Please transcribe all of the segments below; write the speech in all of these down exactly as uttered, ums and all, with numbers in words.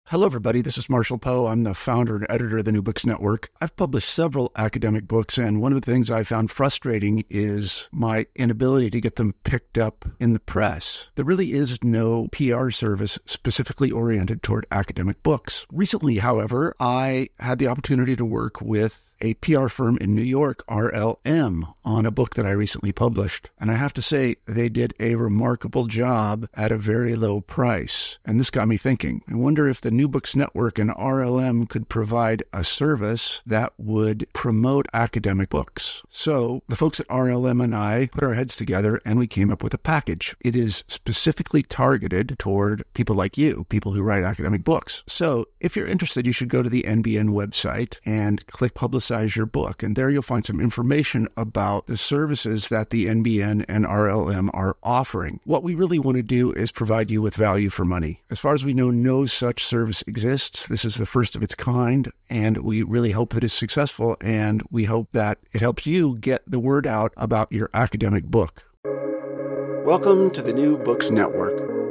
Hello, everybody. This is Marshall Poe. I'm the founder and editor of the New Books Network. I've published several academic books, and one of the things I found frustrating is my inability to get them picked up in the press. There really is no P R service specifically oriented toward academic books. Recently, however, I had the opportunity to work with a P R firm in New York, R L M, on a book that I recently published. And I have to say, they did a remarkable job at a very low price. And this got me thinking. I wonder if the New Books Network and R L M could provide a service that would promote academic books. So the folks at R L M and I put our heads together and we came up with a package. It is specifically targeted toward people like you, people who write academic books. So if you're interested, you should go to the N B N website and click Publicize your book. And there you'll find some information about the services that the N B N and R L M are offering. What we really want to do is provide you with value for money. As far as we know, no such service exists. This is the first of its kind, and we really hope that it's successful, and we hope that it helps you get the word out about your academic book. Welcome to the New Books Network.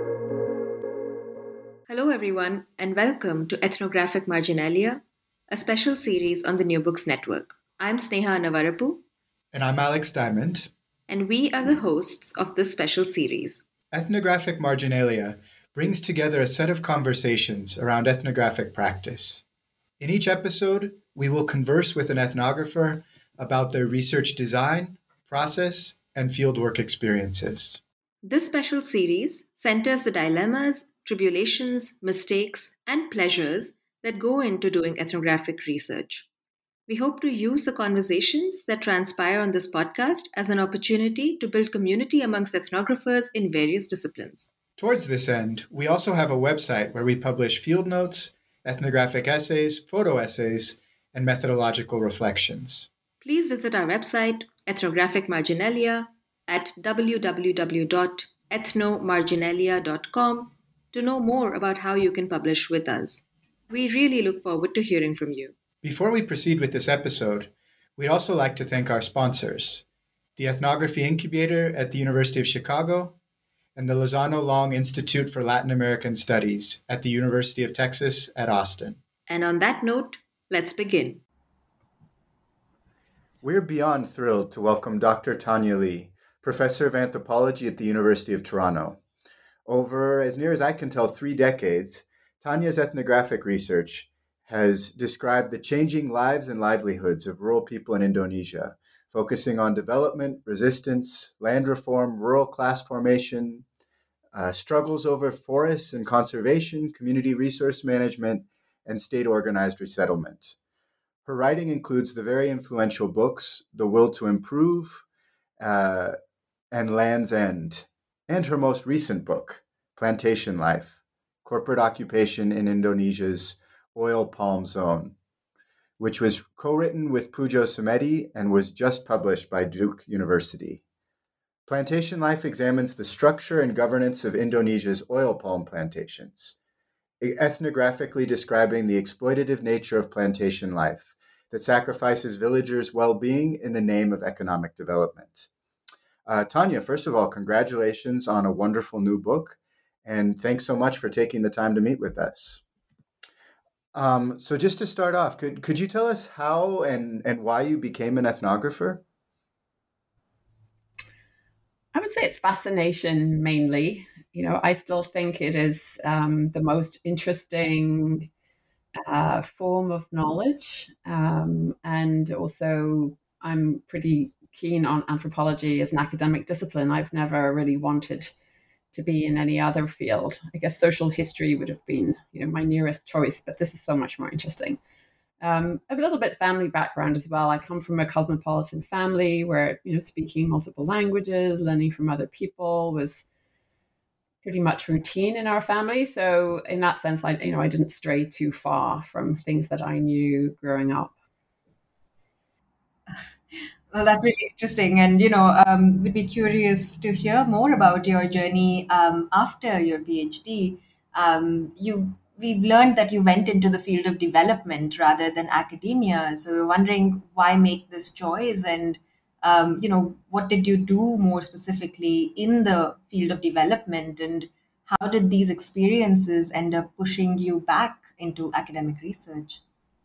Hello, everyone, and welcome to Ethnographic Marginalia, a special series on the New Books Network. I'm Sneha Navarapu. And I'm Alex Diamond. And we are the hosts of this special series. Ethnographic Marginalia brings together a set of conversations around ethnographic practice. In each episode, we will converse with an ethnographer about their research design, process, and fieldwork experiences. This special series centers the dilemmas, tribulations, mistakes, and pleasures that go into doing ethnographic research. We hope to use the conversations that transpire on this podcast as an opportunity to build community amongst ethnographers in various disciplines. Towards this end, we also have a website where we publish field notes, ethnographic essays, photo essays, and methodological reflections. Please visit our website, Ethnographic Marginalia, at w w w dot ethno marginalia dot com to know more about how you can publish with us. We really look forward to hearing from you. Before we proceed with this episode, we'd also like to thank our sponsors, the Ethnography Incubator at the University of Chicago and the Lozano Long Institute for Latin American Studies at the University of Texas at Austin. And on that note, let's begin. We're beyond thrilled to welcome Doctor Tanya Lee, Professor of Anthropology at the University of Toronto. Over, as near as I can tell, three decades, Tanya's ethnographic research has described the changing lives and livelihoods of rural people in Indonesia, focusing on development, resistance, land reform, rural class formation, uh, struggles over forests and conservation, community resource management, and state-organized resettlement. Her writing includes the very influential books The Will to Improve uh, and Land's End, and her most recent book, Plantation Life, Corporate Occupation in Indonesia's Oil Palm Zone, which was co-written with Pujo Sumedi and was just published by Duke University. Plantation Life examines the structure and governance of Indonesia's oil palm plantations, ethnographically describing the exploitative nature of plantation life that sacrifices villagers' well-being in the name of economic development. Uh, Tanya, first of all, congratulations on a wonderful new book. And thanks so much for taking the time to meet with us. Um, so just to start off, could could you tell us how and, and why you became an ethnographer? I would say it's fascination mainly. You know, I still think it is um, the most interesting uh, form of knowledge. Um, and also, I'm pretty keen on anthropology as an academic discipline. I've never really wanted to be in any other field. I guess social history would have been, you know, my nearest choice, but this is so much more interesting. Um, a little bit family background as well. I come from a cosmopolitan family where, you know, speaking multiple languages, learning from other people was pretty much routine in our family. So in that sense, I, you know, I didn't stray too far from things that I knew growing up. Well, that's really interesting. And, you know, um, we'd be curious to hear more about your journey um, after your PhD. Um, you, we've learned that you went into the field of development rather than academia. So we're wondering why make this choice and, um, you know, what did you do more specifically in the field of development? And how did these experiences end up pushing you back into academic research?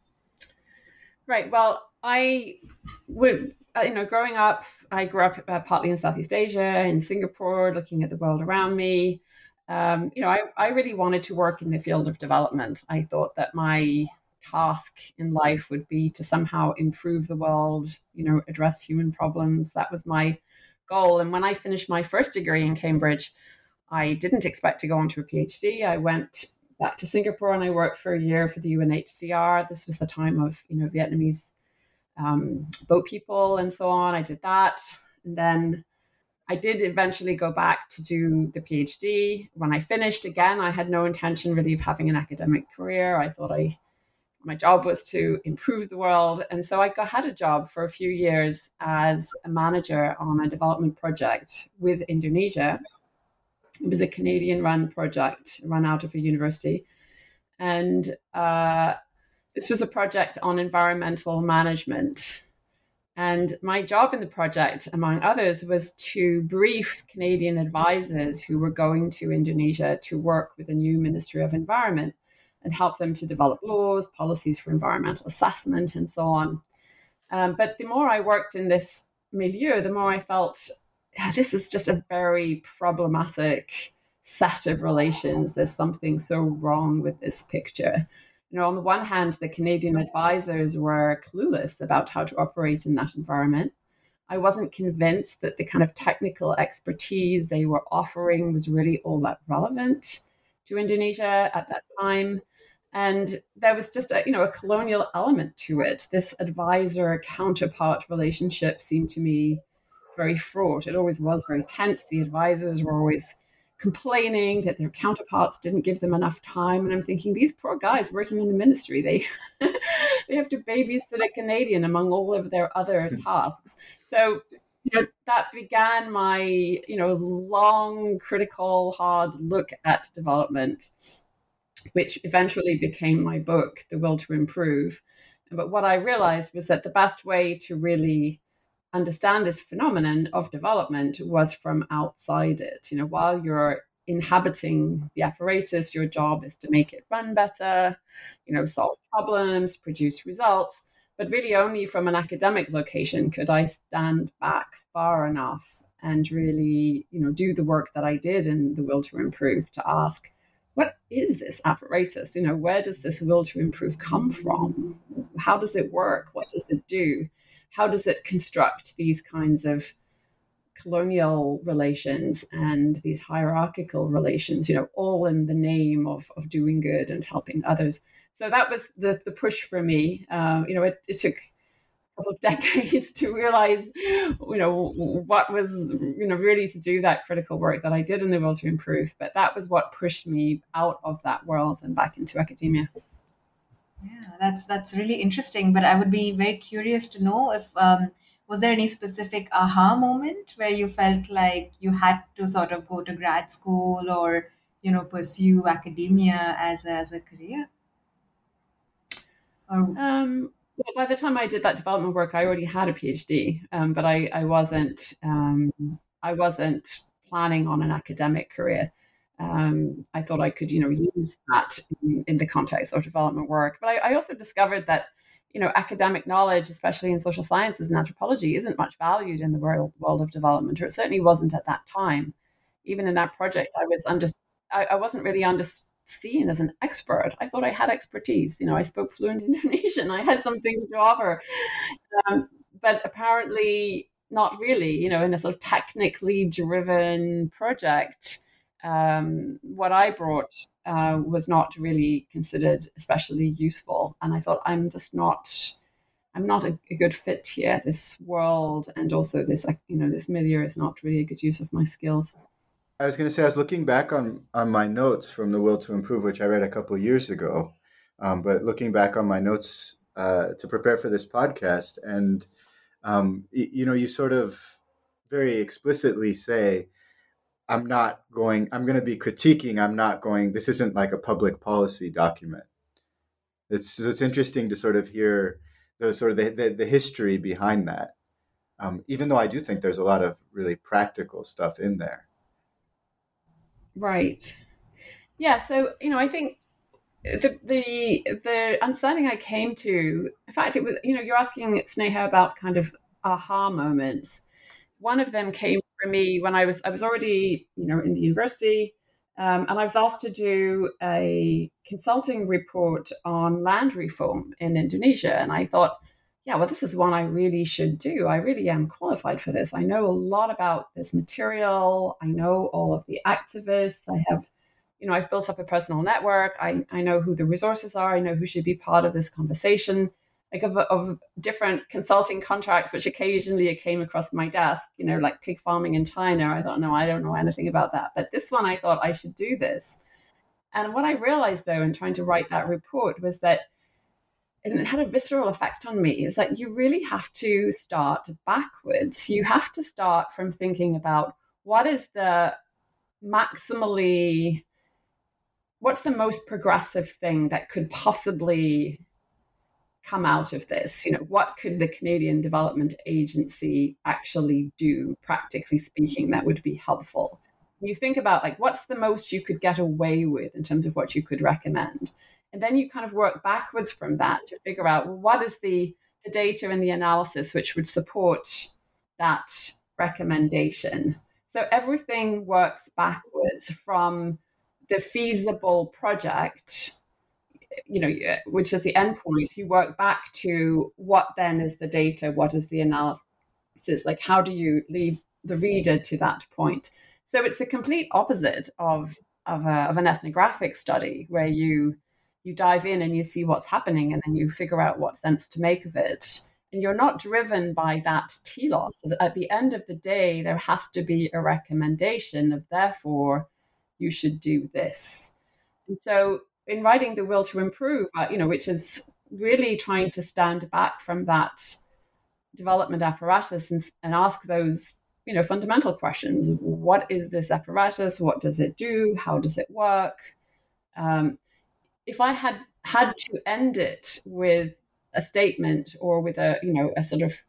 Right. Well, I would, uh, you know, growing up, I grew up uh, partly in Southeast Asia, in Singapore, looking at the world around me. Um, you know, I, I really wanted to work in the field of development. I thought that my task in life would be to somehow improve the world, you know, address human problems. That was my goal. And when I finished my first degree in Cambridge, I didn't expect to go on to a PhD. I went back to Singapore and I worked for a year for the U N H C R. This was the time of, you know, Vietnamese um, boat people and so on. I did that. And then I did eventually go back to do the PhD. When I finished, again, I had no intention really of having an academic career. I thought I my job was to improve the world. And so I got, had a job for a few years as a manager on a development project with Indonesia. It was a Canadian-run project run out of a university. And uh, this was a project on environmental management. And my job in the project, among others, was to brief Canadian advisors who were going to Indonesia to work with the new Ministry of Environment and help them to develop laws, policies for environmental assessment, and so on. Um, but the more I worked in this milieu, the more I felt, yeah, this is just a very problematic set of relations. There's something so wrong with this picture. You know, on the one hand, the Canadian advisors were clueless about how to operate in that environment. I wasn't convinced that the kind of technical expertise they were offering was really all that relevant to Indonesia at that time. And there was just a, you know, a colonial element to it. This advisor counterpart relationship seemed to me very fraught. It always was very tense. The advisors were always complaining that their counterparts didn't give them enough time. And I'm thinking, these poor guys working in the ministry, they they have to babysit a Canadian among all of their other tasks. So, you know, that began my, you know, long, critical, hard look at development, which eventually became my book, The Will to Improve. But what I realized was that the best way to really understand this phenomenon of development was from outside it. You know, while you're inhabiting the apparatus, your job is to make it run better, you know, solve problems, produce results. But really only from an academic location could I stand back far enough and really, you know, do the work that I did in The Will to Improve to ask, what is this apparatus? You know, where does this will to improve come from? How does it work? What does it do? How does it construct these kinds of colonial relations and these hierarchical relations, you know, all in the name of, of doing good and helping others? So that was the, the push for me. Um, you know, it, it took a couple of decades to realize, you know, what was, you know, really to do that critical work that I did in The Will to Improve. But that was what pushed me out of that world and back into academia. Yeah, that's that's really interesting. But I would be very curious to know if um, was there any specific aha moment where you felt like you had to sort of go to grad school or, you know, pursue academia as a, as a career? Or... Um, well, by the time I did that development work, I already had a PhD, um, but I, I wasn't um, I wasn't planning on an academic career. Um, I thought I could, you know, use that in, in the context of development work. But I, I also discovered that, you know, academic knowledge, especially in social sciences and anthropology, isn't much valued in the world, world of development, or it certainly wasn't at that time. Even in that project, I was under, I, I wasn't really under, seen as an expert. I thought I had expertise. You know, I spoke fluent Indonesian. I had some things to offer, um, but apparently not really. You know, in a sort of technically driven project. Um, what I brought uh, was not really considered especially useful. And I thought, I'm just not, I'm not a, a good fit here. This world and also this, you know, this milieu is not really a good use of my skills. I was going to say, I was looking back on, on my notes from The Will to Improve, which I read a couple of years ago. Um, but looking back on my notes uh, to prepare for this podcast, and, um, y- you know, you sort of very explicitly say, I'm not going, I'm going to be critiquing, I'm not going, this isn't like a public policy document. It's it's interesting to sort of hear the sort of the, the, the history behind that, um, even though I do think there's a lot of really practical stuff in there. Right. Yeah, so, you know, I think the the the understanding I came to, in fact, it was, you know, you're asking Sneha about kind of aha moments. One of them came for me when I was I was already, you know, in the university, um, and I was asked to do a consulting report on land reform in Indonesia, and I thought, yeah, well, this is one I really should do. I really am qualified for this. I know a lot about this material. I know all of the activists. I have, you know, I've built up a personal network. I, I know who the resources are. I know who should be part of this conversation. Like of, of different consulting contracts, which occasionally came across my desk, you know, like pig farming in China. I thought, no, I don't know anything about that. But this one, I thought I should do this. And what I realized, though, in trying to write that report was that, and it had a visceral effect on me, is that you really have to start backwards. You have to start from thinking about what is the maximally, what's the most progressive thing that could possibly come out of this? You know, what could the Canadian Development Agency actually do, practically speaking, that would be helpful? You think about, like, what's the most you could get away with in terms of what you could recommend? And then you kind of work backwards from that to figure out, well, what is the, the data and the analysis which would support that recommendation? So everything works backwards from the feasible project, you know, which is the endpoint. You work back to what then is the data, what is the analysis, like how do you lead the reader to that point? So it's the complete opposite of of, a, of an ethnographic study, where you you dive in and you see what's happening, and then you figure out what sense to make of it. And you're not driven by that telos. At the end of the day, there has to be a recommendation of, therefore, you should do this. And so in writing The Will to Improve, uh, you know, which is really trying to stand back from that development apparatus and, and ask those, you know, fundamental questions. What is this apparatus? What does it do? How does it work? Um, if I had had to end it with a statement or with a, you know, a sort of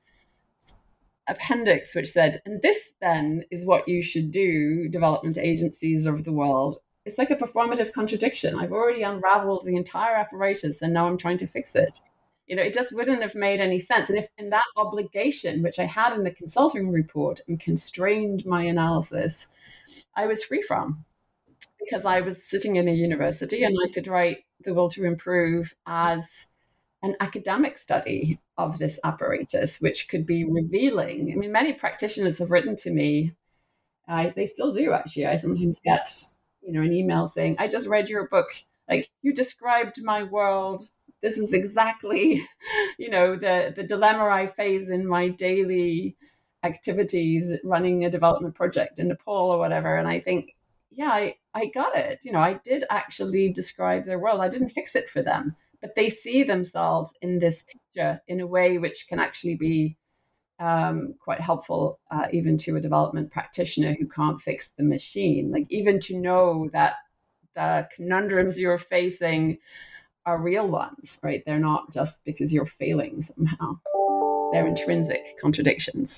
appendix which said, and this then is what you should do, development agencies of the world, it's like a performative contradiction. I've already unraveled the entire apparatus and now I'm trying to fix it. You know, it just wouldn't have made any sense. And if in that obligation, which I had in the consulting report and constrained my analysis, I was free from, because I was sitting in a university and I could write The Will to Improve as an academic study of this apparatus, which could be revealing. I mean, many practitioners have written to me. Uh, they still do, actually. I sometimes get, you know, an email saying, I just read your book. Like, you described my world. This is exactly, you know, the, the dilemma I face in my daily activities, running a development project in Nepal or whatever. And I think, yeah, I, I got it. You know, I did actually describe their world. I didn't fix it for them, but they see themselves in this picture in a way which can actually be um, quite helpful, uh, even to a development practitioner who can't fix the machine. Like, even to know that the conundrums you're facing are real ones, right? They're not just because you're failing somehow. They're intrinsic contradictions.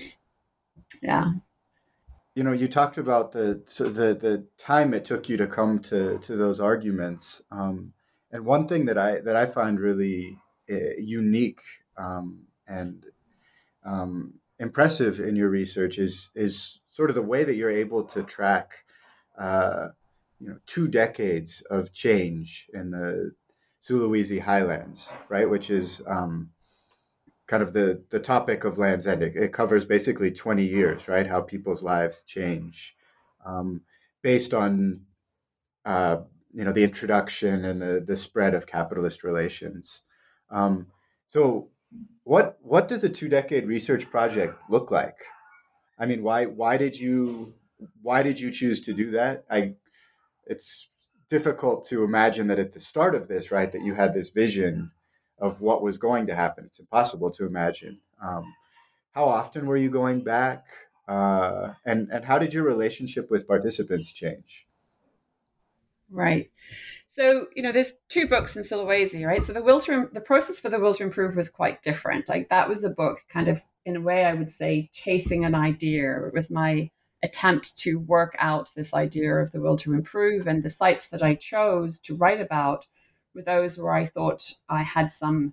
Yeah. You know, you talked about the so the the time it took you to come to to those arguments, um, and one thing that I that I find really uh, unique um, and um, impressive in your research is is sort of the way that you're able to track, uh, you know, two decades of change in the Sulawesi Highlands, right? Which is um, kind of the, the topic of Land's End. It, it covers basically twenty years, right? How people's lives change um, based on, uh, you know, the introduction and the, the spread of capitalist relations. Um, so what what does a two decade research project look like? I mean, why why did you why did you choose to do that? I it's difficult to imagine that at the start of this, right, that you had this vision of what was going to happen. It's impossible to imagine. Um, how often were you going back? Uh, and, and how did your relationship with participants change? Right. So, you know, there's two books in Sulawesi, right? So the will to, the process for The Will to Improve was quite different. Like, that was a book kind of, in a way, I would say, chasing an idea. It was my attempt to work out this idea of the will to improve. And the sites that I chose to write about were those where I thought I had some,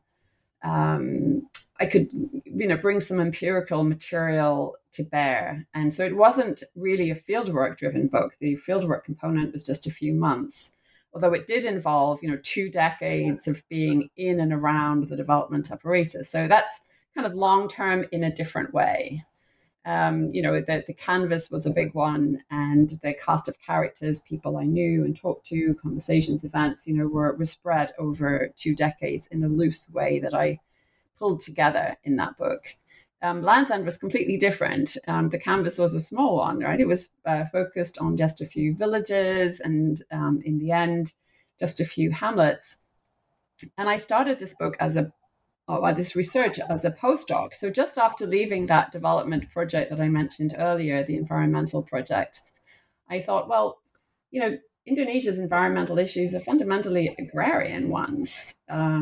um, I could, you know, bring some empirical material to bear. And so it wasn't really a fieldwork driven book. The fieldwork component was just a few months, although it did involve, you know, two decades of being in and around the development apparatus. So that's kind of long-term in a different way. Um, you know, the, the canvas was a big one, and the cast of characters, people I knew and talked to, conversations, events, you know, were, were spread over two decades in a loose way that I pulled together in that book. Um, Land's End was completely different. Um, the canvas was a small one, right? It was uh, focused on just a few villages and um, in the end, just a few hamlets. And I started this book as a Oh, this research as a postdoc. So just after leaving that development project that I mentioned earlier, the environmental project, I thought, well, you know, Indonesia's environmental issues are fundamentally agrarian ones.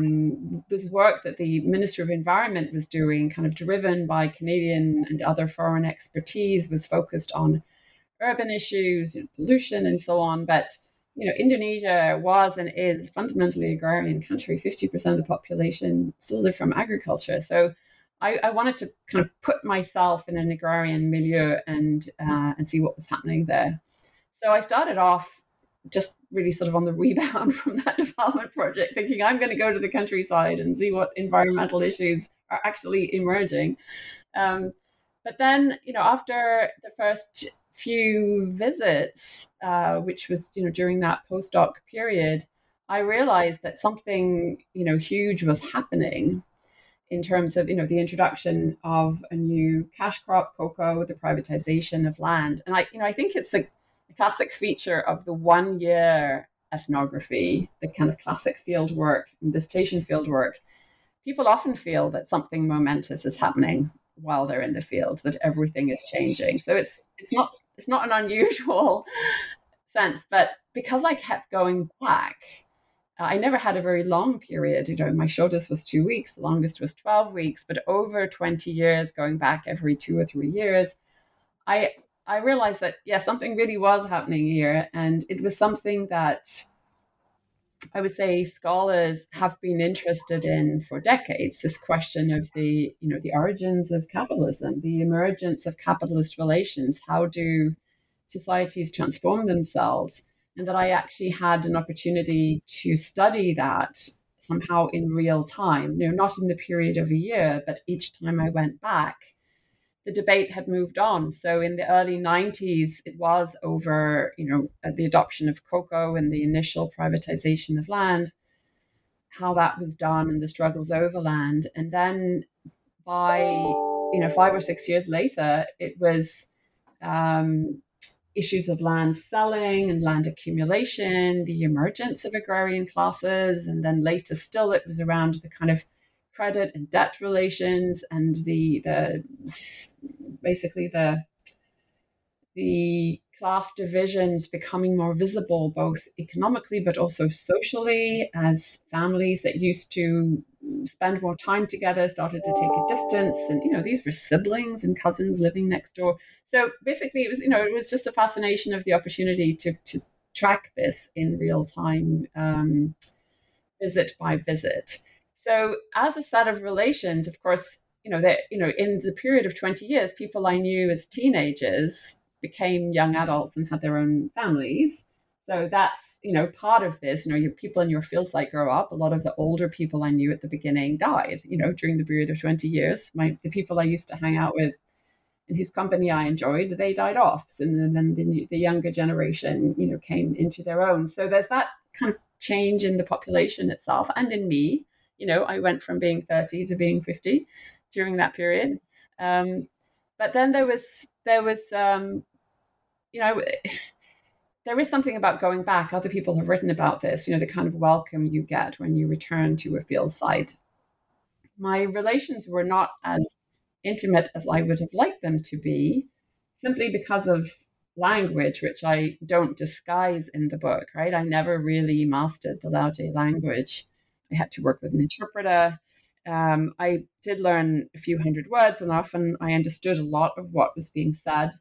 Um, this work that the Minister of Environment was doing, kind of driven by Canadian and other foreign expertise, was focused on urban issues, you know, pollution and so on. But you know, Indonesia was and is fundamentally agrarian country. fifty percent of the population still live from agriculture. So I, I wanted to kind of put myself in an agrarian milieu and uh, and see what was happening there. So I started off just really sort of on the rebound from that development project, thinking I'm going to go to the countryside and see what environmental issues are actually emerging. Um, but then, you know, after the first few visits, uh, which was, you know, during that postdoc period, I realized that something, you know, huge was happening in terms of, you know, the introduction of a new cash crop, cocoa, the privatization of land. And I, you know, I think it's a, a classic feature of the one year ethnography, the kind of classic field work and dissertation field work. People often feel that something momentous is happening while they're in the field, that everything is changing. So it's it's not it's not an unusual sense, but because I kept going back, uh, I never had a very long period. You know, my shortest was two weeks, the longest was twelve weeks, but over twenty years, going back every two or three years, I I realized that, yeah, something really was happening here, and it was something that I would say scholars have been interested in for decades, this question of the, you know, the origins of capitalism, the emergence of capitalist relations. How do societies transform themselves? And that I actually had an opportunity to study that somehow in real time, you know, not in the period of a year, but each time I went back, the debate had moved on. So in the early nineties, it was over, you know, the adoption of cocoa and the initial privatization of land, how that was done and the struggles over land. And then by, you know, five or six years later, it was um, issues of land selling and land accumulation, the emergence of agrarian classes. And then later still, it was around the kind of credit and debt relations and the the basically the the class divisions becoming more visible, both economically but also socially, as families that used to spend more time together started to take a distance. And you know, these were siblings and cousins living next door. So basically, it was, you know, it was just a fascination of the opportunity to to track this in real time, um, visit by visit. So as a set of relations, of course, you know, that, you know, in the period of twenty years, people I knew as teenagers became young adults and had their own families. So that's, you know, part of this. You know, your people in your field site grow up. A lot of the older people I knew at the beginning died, you know, during the period of twenty years. My the people I used to hang out with and whose company I enjoyed, they died off. And then the, the younger generation, you know, came into their own. So there's that kind of change in the population itself and in me. You know, I went from being thirty to being fifty during that period. Um, but then there was, there was, um, you know, there is something about going back. Other people have written about this, you know, the kind of welcome you get when you return to a field site. My relations were not as intimate as I would have liked them to be, simply because of language, which I don't disguise in the book, right? I never really mastered the Laoji language. I had to work with an interpreter. Um, I did learn a few hundred words, and often I understood a lot of what was being said.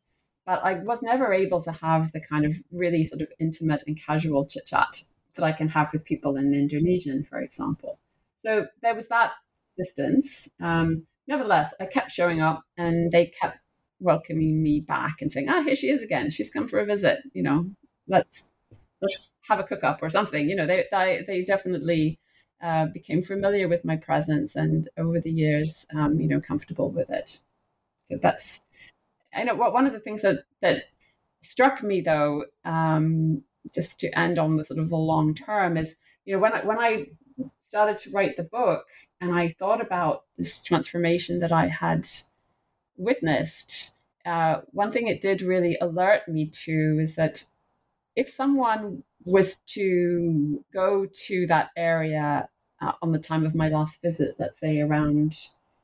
but I was never able to have the kind of really sort of intimate and casual chit chat that I can have with people in Indonesian, for example. So there was that distance. Um, nevertheless, I kept showing up, and they kept welcoming me back and saying, "Ah, here she is again. She's come for a visit. You know, let's let's have a cook up or something." You know, they they, they definitely uh, became familiar with my presence, and over the years, um, you know, comfortable with it. So that's, I know what one of the things that that struck me though, um, just to end on the sort of the long term, is, you know, when I when I started to write the book and I thought about this transformation that I had witnessed, uh, one thing it did really alert me to is that if someone was to go to that area uh, on the time of my last visit, let's say around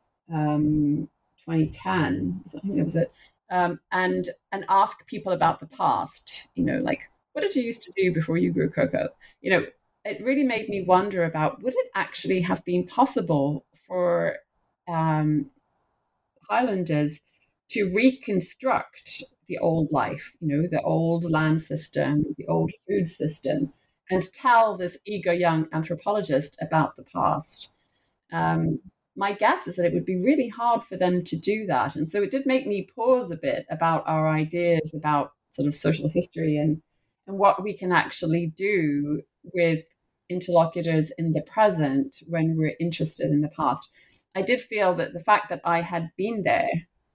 um, twenty ten, I think that was it, um, and and ask people about the past, you know, like, what did you used to do before you grew cocoa? You know, it really made me wonder about, would it actually have been possible for um, Highlanders to reconstruct the old life, you know, the old land system, the old food system, and tell this eager young anthropologist about the past? Um, my guess is that it would be really hard for them to do that. And so it did make me pause a bit about our ideas about sort of social history and, and what we can actually do with interlocutors in the present when we're interested in the past. I did feel that the fact that I had been there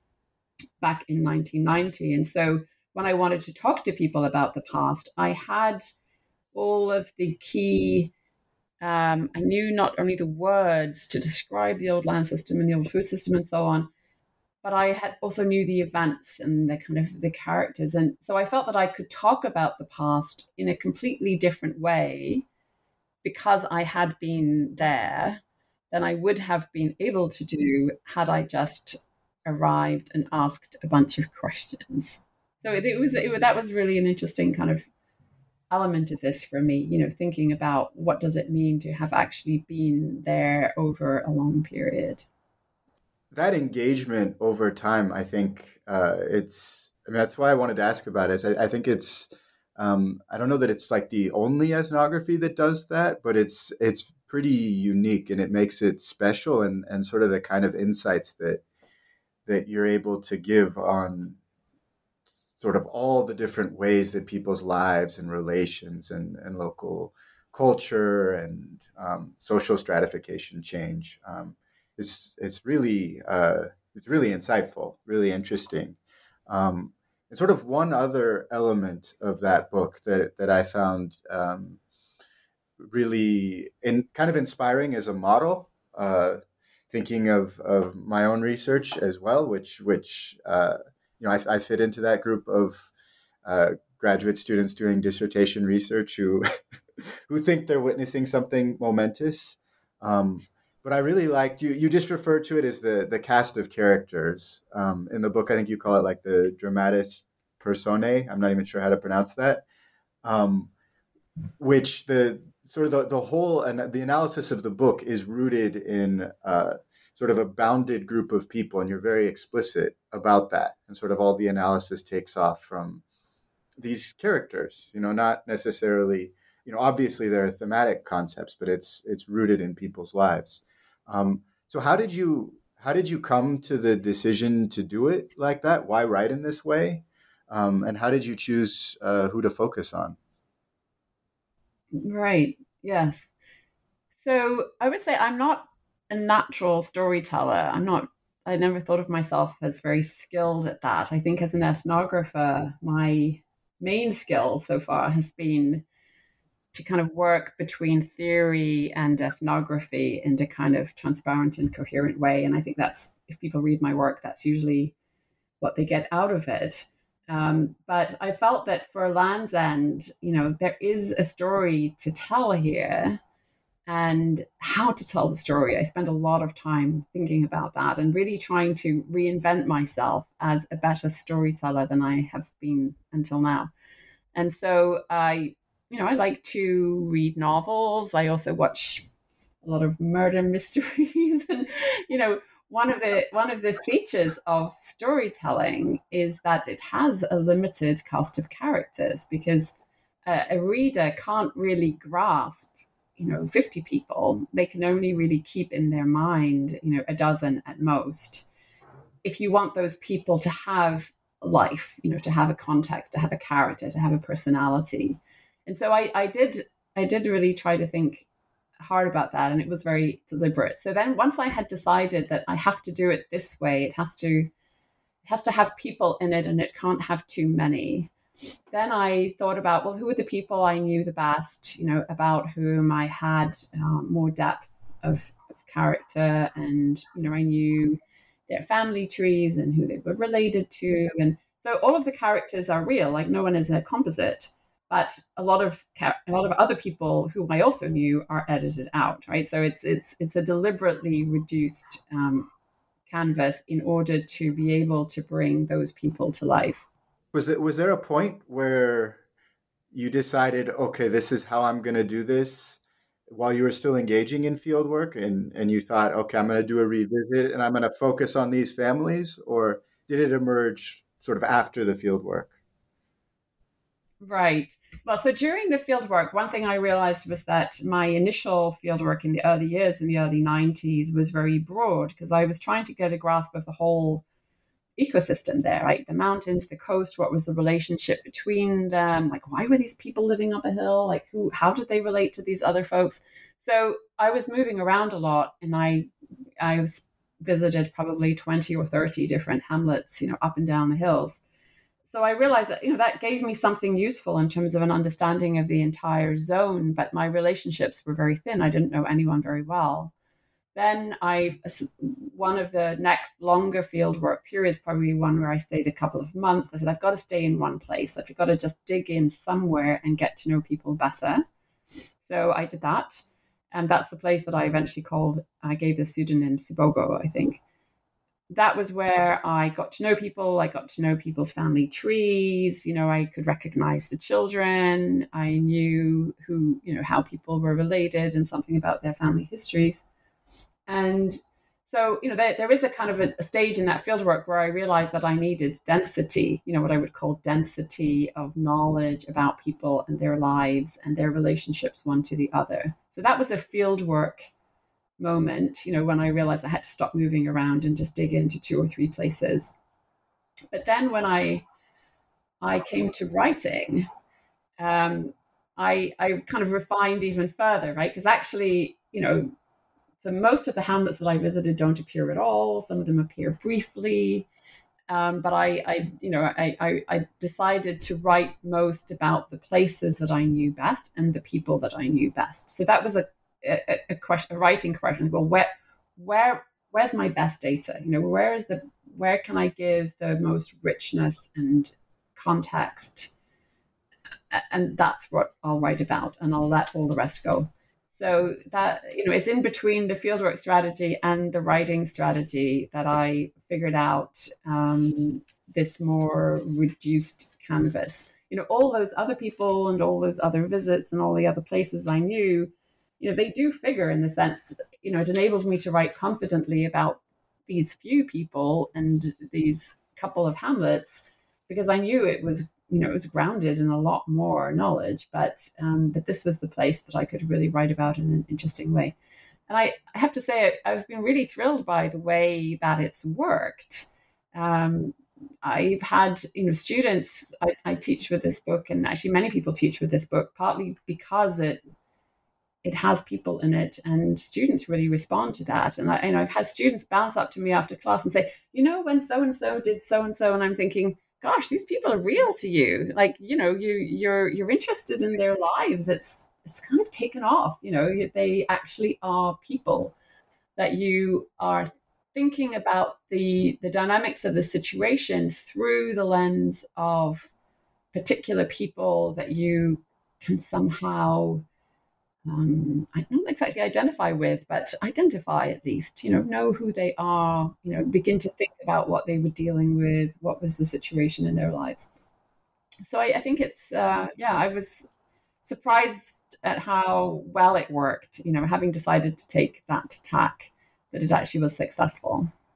back in nineteen ninety, and so when I wanted to talk to people about the past, I had all of the key, um, I knew not only the words to describe the old land system and the old food system and so on, but I had also knew the events and the kind of the characters. And so I felt that I could talk about the past in a completely different way because I had been there than I would have been able to do had I just arrived and asked a bunch of questions. So it, it was it, that was really an interesting kind of element of this for me, you know, thinking about what does it mean to have actually been there over a long period. That engagement over time, I think uh, it's, I mean, that's why I wanted to ask about it. Is I, I think it's, um, I don't know that it's like the only ethnography that does that, but it's it's pretty unique, and it makes it special, and, and sort of the kind of insights that that you're able to give on sort of all the different ways that people's lives and relations and, and local culture and um, social stratification change. Um, it's it's really uh, it's really insightful, really interesting. Um, and sort of one other element of that book that that I found um, really in kind of inspiring as a model, uh, thinking of of my own research as well, which which uh, you know I, I fit into that group of uh, graduate students doing dissertation research who who think they're witnessing something momentous. Um, but I really liked you. You just referred to it as the the cast of characters um, in the book. I think you call it like the dramatis personae. I'm not even sure how to pronounce that. Um, which the sort of the, the whole and the analysis of the book is rooted in uh, sort of a bounded group of people, and you're very explicit about that. And sort of all the analysis takes off from these characters. You know, not necessarily. You know, obviously there are thematic concepts, but it's it's rooted in people's lives. Um, so how did you how did you come to the decision to do it like that? Why write in this way? Um, and how did you choose uh, who to focus on? Right. Yes. So I would say I'm not a natural storyteller. I'm not. I never thought of myself as very skilled at that. I think as an ethnographer, my main skill so far has been to kind of work between theory and ethnography in a kind of transparent and coherent way. And I think that's, if people read my work, that's usually what they get out of it. Um, but I felt that for Land's End, you know, there is a story to tell here, and how to tell the story. I spent a lot of time thinking about that and really trying to reinvent myself as a better storyteller than I have been until now. And so I You know, I like to read novels. I also watch a lot of murder mysteries. And, you know, one of the one of the features of storytelling is that it has a limited cast of characters, because uh, a reader can't really grasp, you know, fifty people. They can only really keep in their mind, you know, a dozen at most. If you want those people to have life, you know, to have a context, to have a character, to have a personality. And so I, I did I did really try to think hard about that, and it was very deliberate. So then once I had decided that I have to do it this way, it has to it has to have people in it and it can't have too many. Then I thought about, well, who were the people I knew the best, you know, about whom I had um, more depth of, of character, and, you know, I knew their family trees and who they were related to. And so all of the characters are real, like no one is a composite. But a lot of a lot of other people who I also knew are edited out, right? So it's it's it's a deliberately reduced um, canvas in order to be able to bring those people to life. Was it was there a point where you decided, okay, this is how I'm going to do this, while you were still engaging in field work, and and you thought, okay, I'm going to do a revisit and I'm going to focus on these families, or did it emerge sort of after the field work? Right. Well, so during the fieldwork, one thing I realized was that my initial fieldwork in the early years, in the early nineties, was very broad, because I was trying to get a grasp of the whole ecosystem there, right? The mountains, the coast, what was the relationship between them? Like, why were these people living up a hill? Like, who, how did they relate to these other folks? So I was moving around a lot, and I, I was visited probably twenty or thirty different hamlets, you know, up and down the hills. So I realized that, you know, that gave me something useful in terms of an understanding of the entire zone, but my relationships were very thin. I didn't know anyone very well. Then I, one of the next longer fieldwork periods, probably one where I stayed a couple of months, I said, I've got to stay in one place. I've got to just dig in somewhere and get to know people better. So I did that. And that's the place that I eventually called, I gave the pseudonym Sibogo, I think. That was where I got to know people. I got to know people's family trees. You know, I could recognize the children. I knew who, you know, how people were related and something about their family histories. And so, you know, there, there is a kind of a, a stage in that fieldwork where I realized that I needed density, you know, what I would call density of knowledge about people and their lives and their relationships one to the other. So that was a fieldwork moment, you know, when I realized I had to stop moving around and just dig into two or three places. But then when I I came to writing, um, I I kind of refined even further, right? Because actually, you know, so most of the hamlets that I visited don't appear at all. Some of them appear briefly. Um, but I, I, you know, I, I, I decided to write most about the places that I knew best and the people that I knew best. So that was a A, a question, a writing question. Well, where, where, where's my best data? You know, where is the, where can I give the most richness and context? And that's what I'll write about, and I'll let all the rest go. So that, you know, it's in between the fieldwork strategy and the writing strategy that I figured out um, this more reduced canvas. You know, all those other people and all those other visits and all the other places I knew, you know, they do figure in the sense, you know, it enabled me to write confidently about these few people and these couple of hamlets, because I knew it was, you know, it was grounded in a lot more knowledge, but um, but this was the place that I could really write about in an interesting way. And I, I have to say, I've been really thrilled by the way that it's worked. Um, I've had, you know, students, I, I teach with this book, and actually many people teach with this book, partly because it it has people in it, and students really respond to that. And I, you know, I've had students bounce up to me after class and say, you know, when so-and-so did so-and-so, and I'm thinking, gosh, these people are real to you. Like, you know, you, you're, you're interested in their lives. It's, it's kind of taken off, you know, they actually are people that you are thinking about the, the dynamics of the situation through the lens of particular people that you can somehow Um, I don't exactly identify with, but identify at least, you know, know who they are, you know, begin to think about what they were dealing with, what was the situation in their lives. So I, I think it's, uh, yeah, I was surprised at how well it worked, you know, having decided to take that tack, that it actually was successful.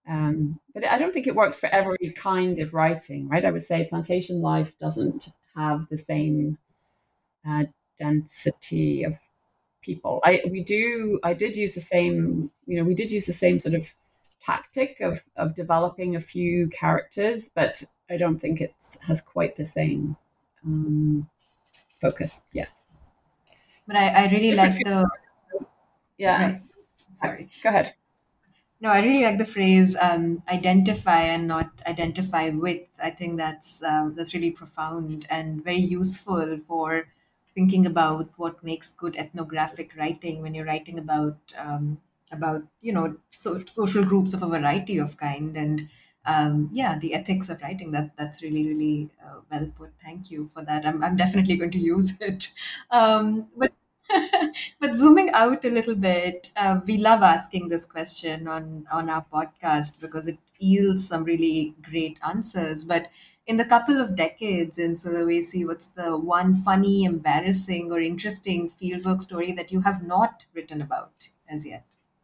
Um, but I don't think it works for every kind of writing, right? I would say plantation life doesn't have the same uh, density of people. I we do I did use the same, you know, we did use the same sort of tactic of of developing a few characters, but I don't think it has quite the same um, focus. Yeah. But I, I really Different like the Yeah. right. Sorry. Go ahead. No, I really like the phrase um, "identify" and not "identify with." I think that's um, that's really profound and very useful for thinking about what makes good ethnographic writing when you're writing about um, about you know so, social groups of a variety of kind and um, yeah, the ethics of writing. That that's really really uh, well put. Thank you for that. I'm I'm definitely going to use it. Um, but but zooming out a little bit, uh, we love asking this question on, on our podcast because it yields some really great answers. But in the couple of decades in Sulawesi, what's the one funny, embarrassing, or interesting fieldwork story that you have not written about as yet?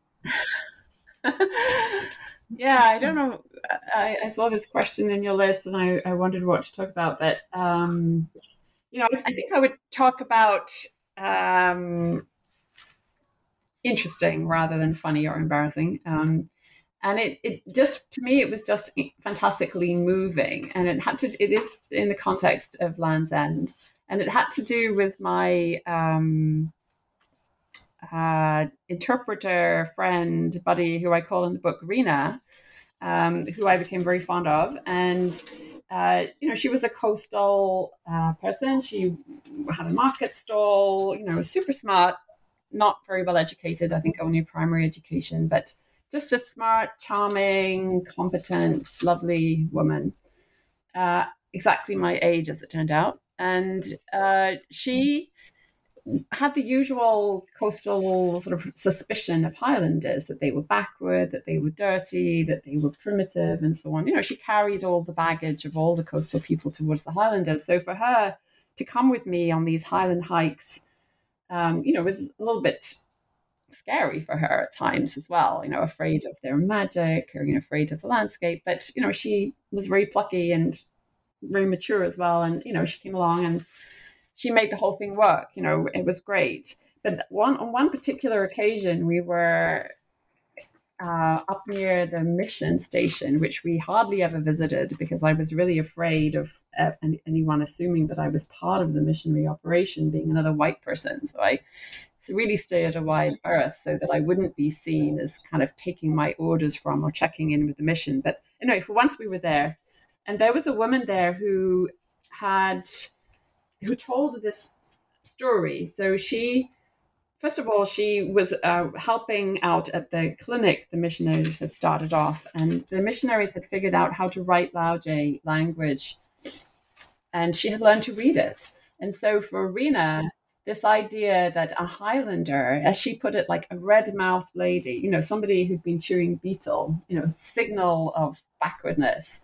Yeah, I don't know. I, I saw this question in your list and I, I wondered what to talk about. But, um, you know, I, I think I would talk about um, interesting rather than funny or embarrassing. Um, and it, it just, to me, it was just fantastically moving. And it had to, it is in the context of Land's End. And it had to do with my um, uh, interpreter, friend, buddy, who I call in the book Rena, um, who I became very fond of. And, uh, you know, she was a coastal uh, person. She had a market stall, you know, super smart, not very well educated, I think only primary education, but just a smart, charming, competent, lovely woman. Uh, exactly my age, as it turned out. And uh, she had the usual coastal sort of suspicion of Highlanders, that they were backward, that they were dirty, that they were primitive, and so on. You know, she carried all the baggage of all the coastal people towards the Highlanders. So for her to come with me on these Highland hikes, um, you know, was a little bit scary for her at times as well, you know, afraid of their magic or, you know, afraid of the landscape. But, you know, she was very plucky and very mature as well. And, you know, she came along and she made the whole thing work. You know, it was great. But one on one particular occasion, we were uh, up near the mission station, which we hardly ever visited because I was really afraid of uh, anyone assuming that I was part of the missionary operation, being another white person. So I really stayed a wide berth so that I wouldn't be seen as kind of taking my orders from or checking in with the mission. But anyway, for once we were there, and there was a woman there who had who told this story. So she, first of all, she was uh, helping out at the clinic the missionaries had started off, and the missionaries had figured out how to write Laogai language, and she had learned to read it. And so for Rena, this idea that a Highlander, as she put it, like a red-mouthed lady, you know, somebody who'd been chewing betel, you know, signal of backwardness,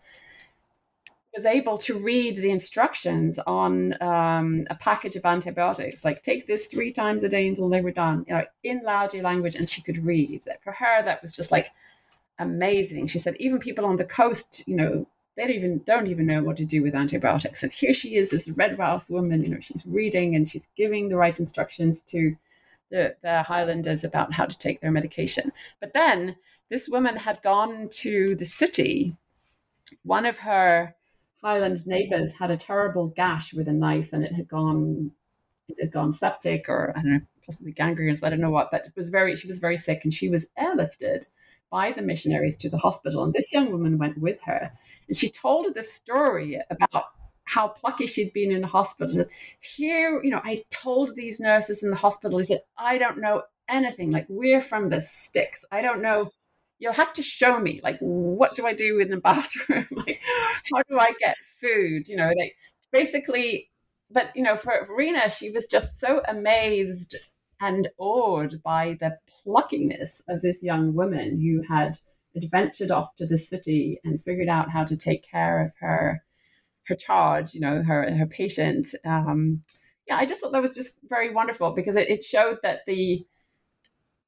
was able to read the instructions on um, a package of antibiotics, like take this three times a day until they were done, you know, in Laogai language, and she could read. For her, that was just like amazing. She said, even people on the coast, you know, they don't even don't even know what to do with antibiotics. And here she is, this red-mouthed woman, you know, she's reading and she's giving the right instructions to the, the Highlanders about how to take their medication. But then this woman had gone to the city. One of her Highland neighbors had a terrible gash with a knife, and it had gone, it had gone septic, or I don't know, possibly gangrenous. I don't know what, but it was very. She was very sick, and she was airlifted by the missionaries to the hospital. And this young woman went with her, and she told her this story about how plucky she'd been in the hospital. Here, you know, I told these nurses in the hospital. He said, "I don't know anything. Like, we're from the sticks. I don't know. You'll have to show me, like, what do I do in the bathroom? Like, how do I get food? You know, like, basically." But, you know, for Rena, she was just so amazed and awed by the pluckiness of this young woman who had adventured off to the city and figured out how to take care of her her charge, you know, her her patient. Um, yeah, I just thought that was just very wonderful because it, it showed that the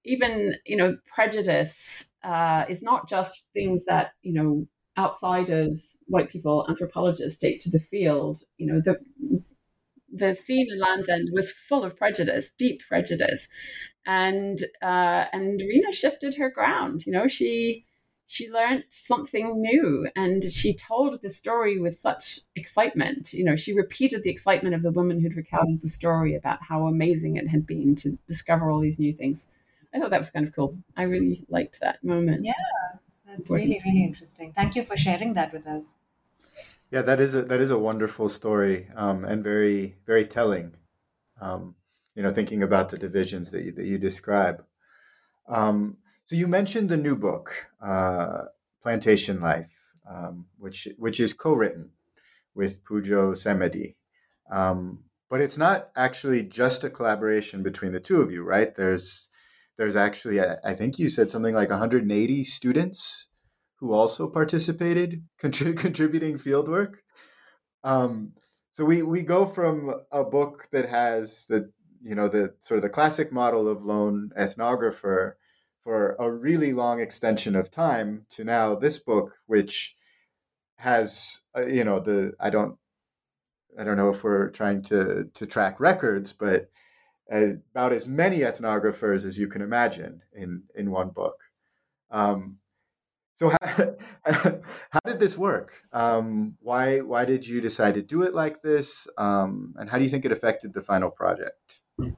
even, you know, prejudice uh, is not just things that, you know, outsiders, white people, anthropologists take to the field. You know, the the scene in Land's End was full of prejudice, deep prejudice, and uh, and Rena shifted her ground. You know, she she learned something new, and she told the story with such excitement. You know, she repeated the excitement of the woman who'd recounted the story about how amazing it had been to discover all these new things. I thought that was kind of cool. I really liked that moment. Yeah, that's really, really interesting. Thank you for sharing that with us. Yeah, that is a that is a wonderful story, um, and very very telling. Um, you know, thinking about the divisions that you, that you describe. Um, so you mentioned the new book, uh, Plantation Life, um, which which is co-written with Pujo Semedi, um, but it's not actually just a collaboration between the two of you, right? There's there's actually, I, I think you said something like one hundred eighty students who also participated, contrib- contributing fieldwork. Um, so we we go from a book that has the you know the sort of the classic model of lone ethnographer for a really long extension of time to now this book, which has uh, you know the I don't I don't know if we're trying to to track records, but about as many ethnographers as you can imagine in in one book. Um, So how, how did this work? Um, why why did you decide to do it like this? Um, and how do you think it affected the final project?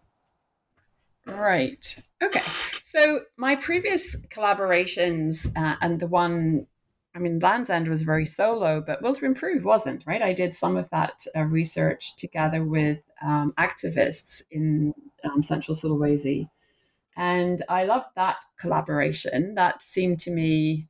Right. Okay. So my previous collaborations uh, and the one, I mean, Land's End was very solo, but Will to Improve wasn't, right? I did some of that uh, research together with um, activists in um, Central Sulawesi. And I loved that collaboration. That seemed to me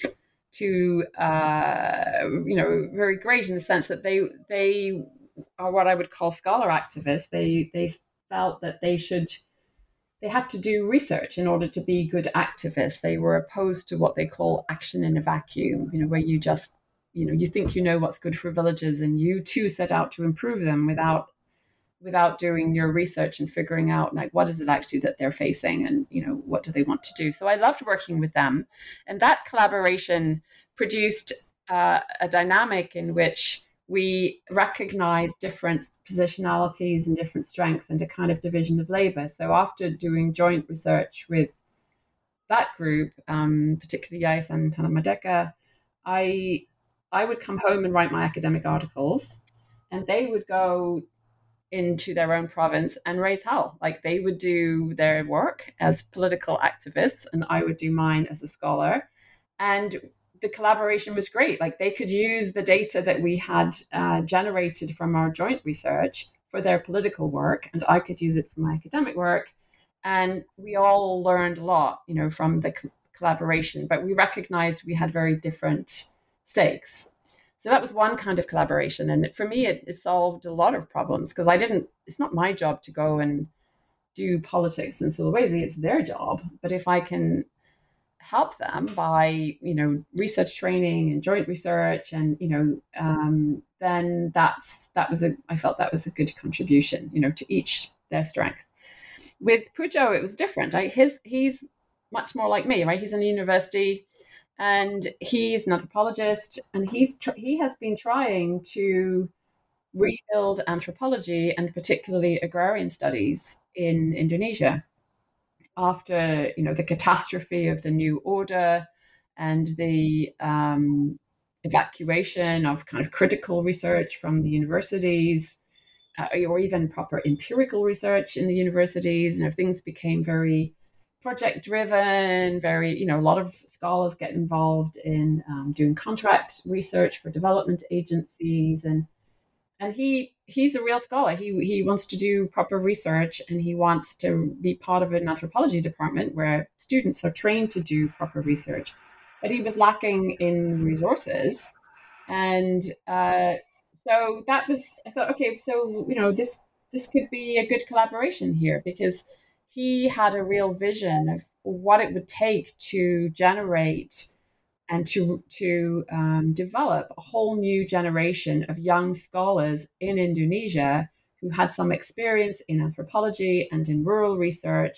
to uh, you know very great in the sense that they they are what I would call scholar activists. They they felt that they should they have to do research in order to be good activists. They were opposed to what they call action in a vacuum. You know, where you just you know you think you know what's good for villages, and you too set out to improve them without without doing your research and figuring out like what is it actually that they're facing, and you know what do they want to do. So I loved working with them, and that collaboration produced uh, a dynamic in which we recognize different positionalities and different strengths and a kind of division of labor. So after doing joint research with that group, um, particularly Yayasan Tanah Merdeka, I I would come home and write my academic articles, and they would go into their own province and raise hell. Like they would do their work as political activists, and I would do mine as a scholar. And the collaboration was great. Like they could use the data that we had uh, generated from our joint research for their political work, and I could use it for my academic work. And we all learned a lot, you know, from the co- collaboration, but we recognized we had very different stakes. So that was one kind of collaboration. And for me, it, it solved a lot of problems because I didn't, it's not my job to go and do politics in Sulawesi, it's their job. But if I can help them by, you know, research training and joint research and, you know, um, then that's, that was a, I felt that was a good contribution, you know, to each their strength. With Pujo, it was different. I, his, he's much more like me, right? He's in the university. And he's an anthropologist, and he's tr- he has been trying to rebuild anthropology and particularly agrarian studies in Indonesia after you know the catastrophe of the New Order and the um, evacuation of kind of critical research from the universities, uh, or even proper empirical research in the universities. You know, things became very project driven, very, you know, a lot of scholars get involved in um, doing contract research for development agencies. And and he he's a real scholar. He he wants to do proper research, and he wants to be part of an anthropology department where students are trained to do proper research. But he was lacking in resources. And uh, so that was, I thought, okay, so, you know, this this could be a good collaboration here because he had a real vision of what it would take to generate and to to um, develop a whole new generation of young scholars in Indonesia who had some experience in anthropology and in rural research,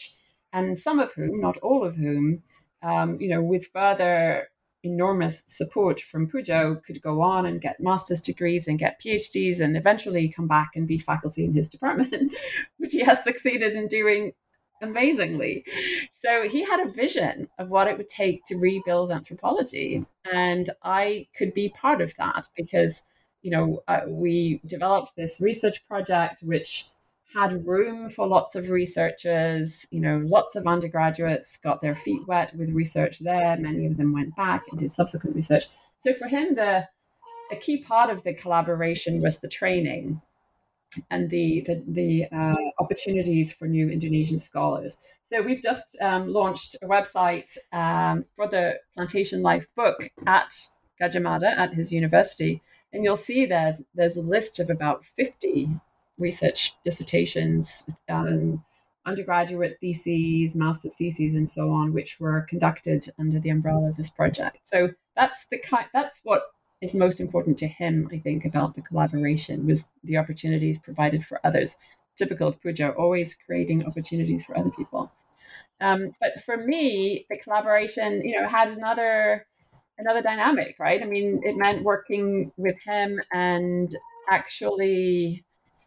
and some of whom, not all of whom, um, you know, with further enormous support from Pujo, could go on and get master's degrees and get PhDs and eventually come back and be faculty in his department, which he has succeeded in doing amazingly. So he had a vision of what it would take to rebuild anthropology, and I could be part of that because, you know, uh, we developed this research project which had room for lots of researchers. You know, lots of undergraduates got their feet wet with research there. Many of them went back and did subsequent research. So for him, the a key part of the collaboration was the training and the the, the uh, opportunities for new Indonesian scholars. So we've just um, launched a website um, for the Plantation Life book at Gadjah Mada, at his university, and you'll see there's there's a list of about fifty research dissertations, um, undergraduate theses, master's theses, and so on, which were conducted under the umbrella of this project. So that's the kind, that's what is most important to him, I think, about the collaboration, was the opportunities provided for others. Typical of Pujo, always creating opportunities for other people. Um, but for me, the collaboration, you know, had another another dynamic, right? I mean, it meant working with him, and actually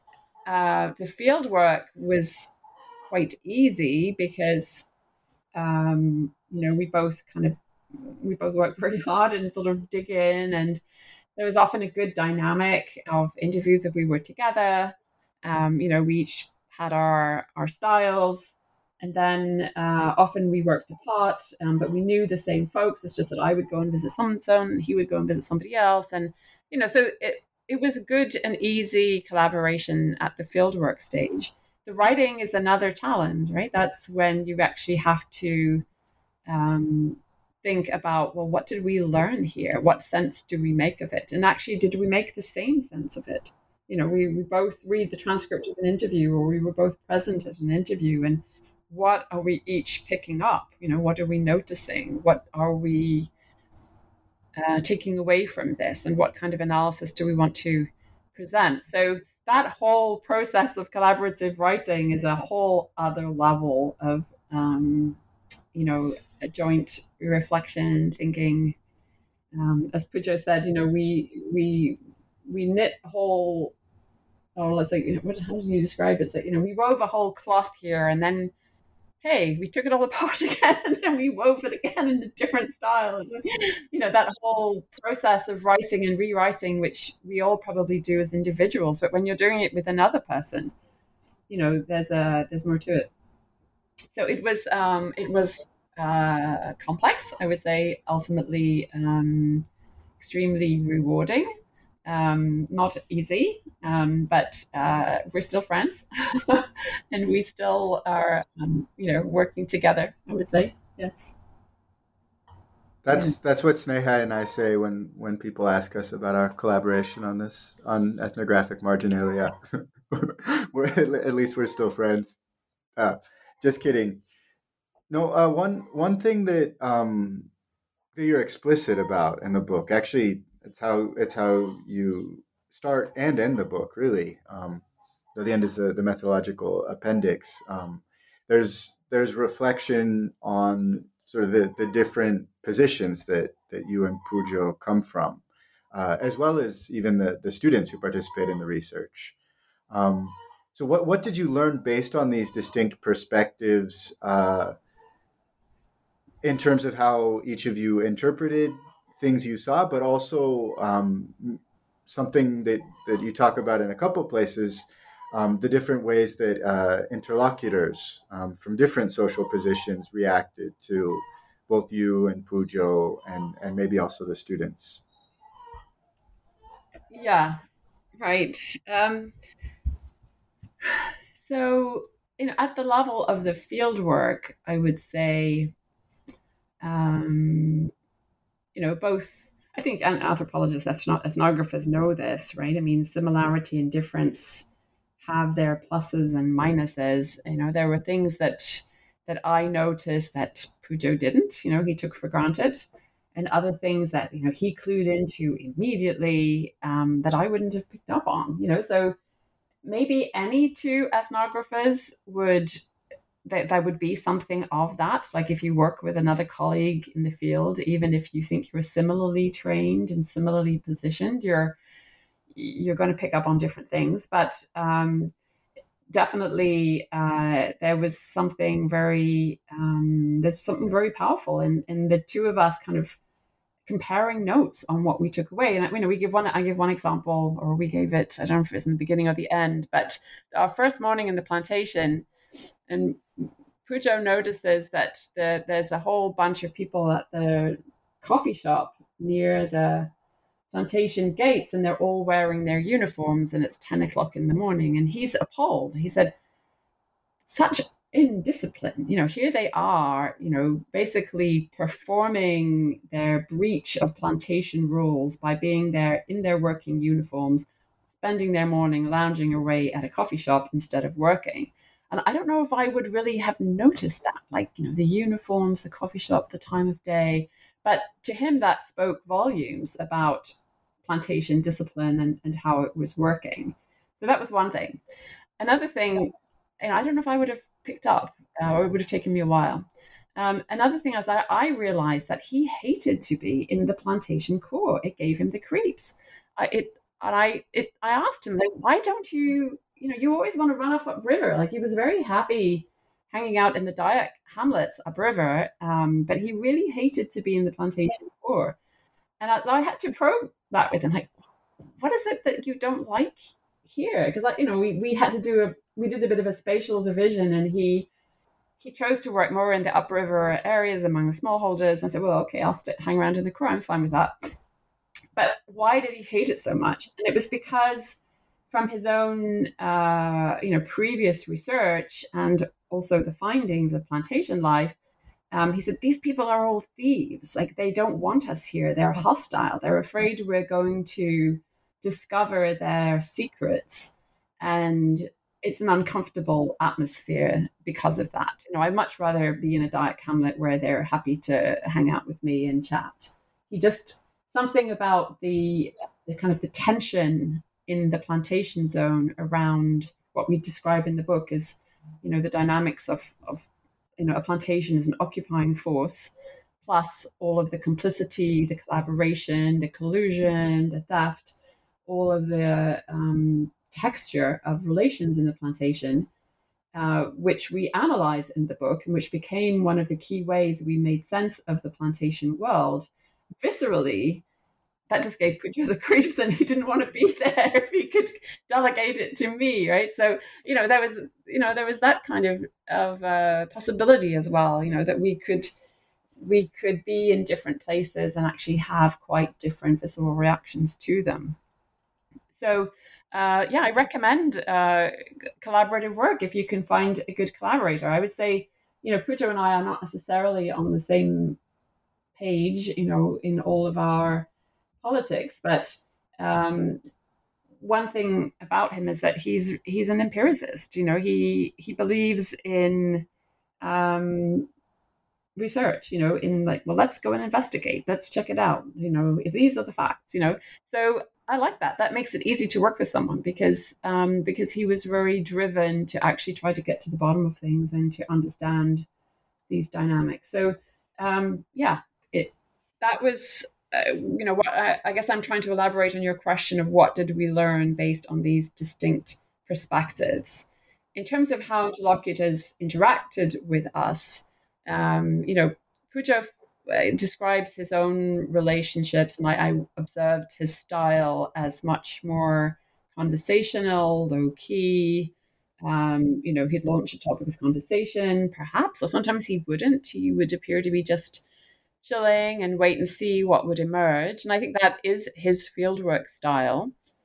uh, the field work was quite easy because, um, you know, we both kind of we both worked very hard and sort of dig in, and there was often a good dynamic of interviews if we were together. Um, you know, we each had our our styles, and then uh, often we worked apart, um, but we knew the same folks. It's just that I would go and visit so-and-so, and he would go and visit somebody else, and you know, so it it was a good and easy collaboration at the fieldwork stage. The writing is another challenge, right? That's when you actually have to um, think about, well, what did we learn here? What sense do we make of it? And actually, did we make the same sense of it? You know, we, we both read the transcript of an interview, or we were both present at an interview, and what are we each picking up? You know, what are we noticing? What are we uh, taking away from this? And what kind of analysis do we want to present? So that whole process of collaborative writing is a whole other level of, um, you know, a joint reflection, thinking. Um, as Pujo said, you know, we we we knit a whole. Oh, let's say, you know, what, how did you describe it? It's like, you know, we wove a whole cloth here, and then, hey, we took it all apart again, and then we wove it again in a different style. So, you know, that whole process of writing and rewriting, which we all probably do as individuals, but when you're doing it with another person, you know, there's a there's more to it. So it was um, it was uh, complex, I would say, ultimately um, extremely rewarding. Um, not easy, um, but uh, we're still friends, and we still are, um, you know, working together, I would say. Yes. That's Yeah. that's what Sneha and I say when, when people ask us about our collaboration on this, on ethnographic marginalia. We're at least we're still friends. Uh, just kidding. No, uh, one one thing that um, that you're explicit about in the book, actually, it's how it's how you start and end the book, really. Um, so the end is the, the methodological appendix. Um, there's there's reflection on sort of the, the different positions that, that you and Pujo come from, uh, as well as even the, the students who participate in the research. Um, so what, what did you learn based on these distinct perspectives uh, in terms of how each of you interpreted things you saw, but also um, something that, that you talk about in a couple places, um, the different ways that uh, interlocutors um, from different social positions reacted to both you and Pujo, and, and maybe also the students. Yeah, right. Um, so, you know, at the level of the field work, I would say, um, you know, both, I think anthropologists, ethno- ethnographers know this, right? I mean, similarity and difference have their pluses and minuses. You know, there were things that that I noticed that Pujo didn't, you know, he took for granted, and other things that, you know, he clued into immediately um, that I wouldn't have picked up on, you know. So maybe any two ethnographers would that there would be something of that. Like if you work with another colleague in the field, even if you think you're similarly trained and similarly positioned, you're you're going to pick up on different things. But um, definitely, uh, there was something very um, there's something very powerful in in the two of us kind of comparing notes on what we took away. And you know, we give one. I give one example, or we gave it. I don't know if it was in the beginning or the end, but our first morning in the plantation, and Pujo notices that the, there's a whole bunch of people at the coffee shop near the plantation gates, and they're all wearing their uniforms, and it's ten o'clock in the morning, and he's appalled. He said, "Such indiscipline, you know, here they are, you know, basically performing their breach of plantation rules by being there in their working uniforms, spending their morning lounging away at a coffee shop instead of working." And I don't know if I would really have noticed that, like, you know, the uniforms, the coffee shop, the time of day. But to him, that spoke volumes about plantation discipline and, and how it was working. So that was one thing. Another thing, and I don't know if I would have picked up, uh, or it would have taken me a while. Um, another thing is I, I realized that he hated to be in the plantation corps. It gave him the creeps. I, it, and I, it, I asked him, like, why don't you, you know, you always want to run off upriver. Like, he was very happy hanging out in the Dayak hamlets upriver, um, but he really hated to be in the plantation corps. And as I had to probe that with him, like, what is it that you don't like here? Because, like, you know, we, we had to do a, we did a bit of a spatial division, and he he chose to work more in the upriver areas among the smallholders. And I said, well, okay, I'll st- hang around in the corps. I'm fine with that. But why did he hate it so much? And it was because from his own, uh, you know, previous research and also the findings of plantation life, um, he said, these people are all thieves. Like, they don't want us here. They're hostile. They're afraid we're going to discover their secrets. And it's an uncomfortable atmosphere because of that. You know, I'd much rather be in a Dayak hamlet where they're happy to hang out with me and chat. He just, something about the, the kind of the tension in the plantation zone around what we describe in the book as, you know, the dynamics of, of, you know, a plantation is an occupying force, plus all of the complicity, the collaboration, the collusion, the theft, all of the um, texture of relations in the plantation, uh, which we analyze in the book, and which became one of the key ways we made sense of the plantation world. Viscerally, that just gave Pujo the creeps, and he didn't want to be there if he could delegate it to me, right? So, you know, there was, you know, there was that kind of of uh, possibility as well, you know, that we could we could be in different places and actually have quite different visceral reactions to them. So, uh, yeah, I recommend uh, collaborative work if you can find a good collaborator. I would say, you know, Pujo and I are not necessarily on the same page, you know, in all of our politics, but um, one thing about him is that he's he's an empiricist. You know, he he believes in um, research. You know, in like, well, let's go and investigate. Let's check it out. You know, if these are the facts. You know, so I like that. That makes it easy to work with someone because um, because he was very driven to actually try to get to the bottom of things and to understand these dynamics. So um, yeah, it that was. Uh, you know, what I, I guess I'm trying to elaborate on your question of what did we learn based on these distinct perspectives. In terms of how interlocutors interacted with us, um, you know, Pujo uh, describes his own relationships, and I, I observed his style as much more conversational, low-key. Um, you know, he'd launch a topic of conversation, perhaps, or sometimes he wouldn't. He would appear to be just chilling and wait and see what would emerge. And I think that is his fieldwork style.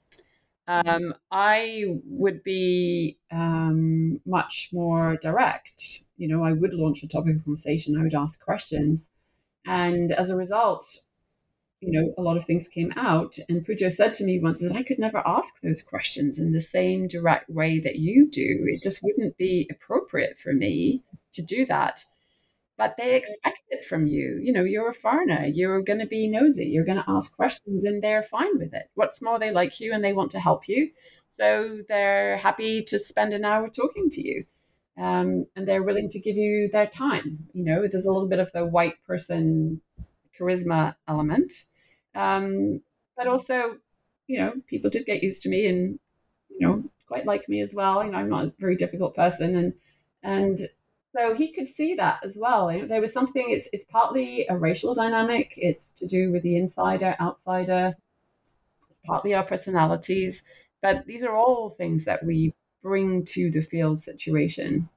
Um, I would be um, much more direct. You know, I would launch a topic of conversation. I would ask questions. And as a result, you know, a lot of things came out. And Pujo said to me once that I could never ask those questions in the same direct way that you do. It just wouldn't be appropriate for me to do that. But they expect it from you. You know, you're a foreigner. You're going to be nosy. You're going to ask questions, and they're fine with it. What's more, they like you and they want to help you. So they're happy to spend an hour talking to you. um, and they're willing to give you their time. You know, there's a little bit of the white person charisma element, um, but also, you know, people just get used to me and, you know, quite like me as well. You know, I'm not a very difficult person, and and so he could see that as well. You know, there was something. It's it's partly a racial dynamic. It's to do with the insider, outsider. It's partly our personalities, but these are all things that we bring to the field situation,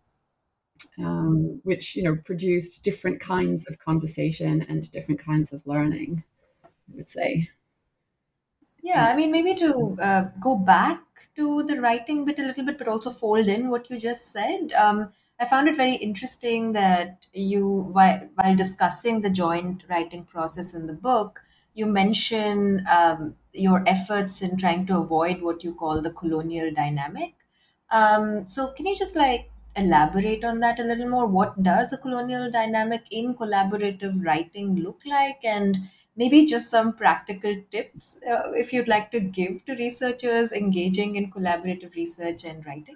um, which, you know, produced different kinds of conversation and different kinds of learning, I would say. Yeah, I mean, maybe to uh, go back to the writing bit a little bit, but also fold in what you just said. Um, I found it very interesting that you, while, while discussing the joint writing process in the book, you mention um, your efforts in trying to avoid what you call the colonial dynamic. Um, so, can you just like elaborate on that a little more? What does a colonial dynamic in collaborative writing look like? And maybe just some practical tips uh, if you'd like to give to researchers engaging in collaborative research and writing.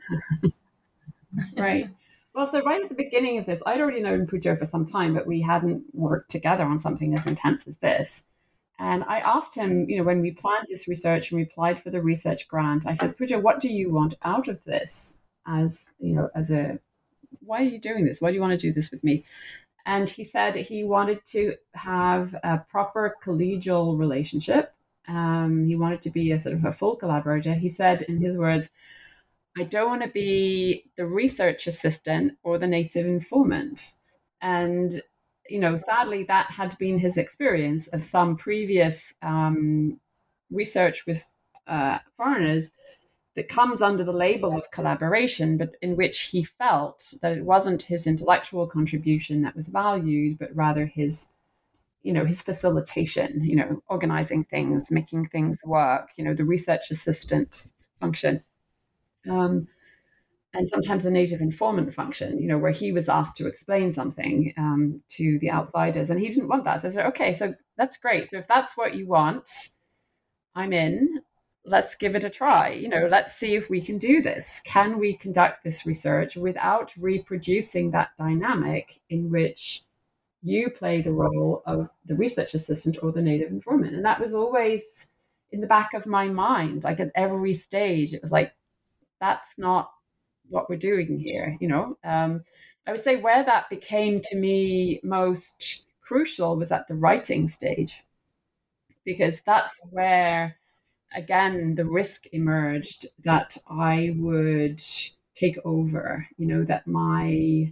Right. Well, so right at the beginning of this, I'd already known Pooja for some time, but we hadn't worked together on something as intense as this. And I asked him, you know, when we planned this research and we applied for the research grant, I said, Pooja, what do you want out of this? As, you know, as a, why are you doing this? Why do you want to do this with me? And he said he wanted to have a proper collegial relationship. Um, he wanted to be a sort of a full collaborator. He said, in his words, I don't want to be the research assistant or the native informant. And, you know, sadly, that had been his experience of some previous um, research with uh, foreigners that comes under the label of collaboration, but in which he felt that it wasn't his intellectual contribution that was valued, but rather his, you know, his facilitation, you know, organizing things, making things work, you know, the research assistant function. Um, and sometimes a native informant function, you know, where he was asked to explain something um, to the outsiders, and he didn't want that. So I said, okay, so that's great. So if that's what you want, I'm in. Let's give it a try. You know, let's see if we can do this. Can we conduct this research without reproducing that dynamic in which you play the role of the research assistant or the native informant? And that was always in the back of my mind. Like at every stage, it was like, that's not what we're doing here. You know, um, I would say where that became to me most crucial was at the writing stage, because that's where, again, the risk emerged that I would take over, you know, that my